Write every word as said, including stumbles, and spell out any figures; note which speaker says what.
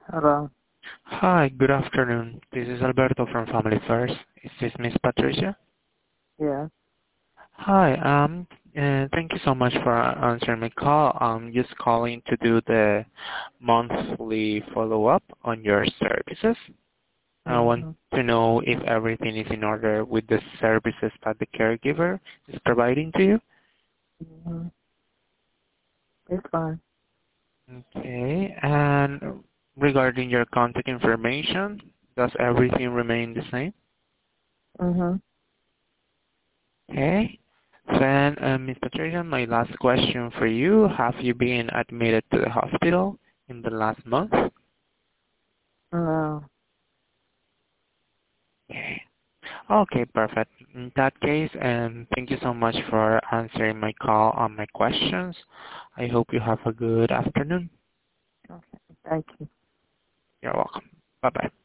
Speaker 1: Hello.
Speaker 2: Hi, good afternoon. This is Alberto from Family First. Is this Miss Patricia?
Speaker 1: Yeah.
Speaker 2: Hi, um, uh, thank you so much for answering my call. I'm just calling to do the monthly follow-up on your services. I want
Speaker 1: Mhm.
Speaker 2: to know if everything is in order with the services that the caregiver is providing to you.
Speaker 1: Mhm. It's fine.
Speaker 2: Okay, and regarding your contact information, does everything remain the same?
Speaker 1: Mhm.
Speaker 2: Okay. Then, uh, Miz Patricia, my last question for you. Have you been admitted to the hospital in the last month?
Speaker 1: No.
Speaker 2: Okay. Okay, perfect. In that case, um, thank you so much for answering my call on my questions. I hope you have a good afternoon.
Speaker 1: Okay. Thank you.
Speaker 2: You're welcome. Bye-bye.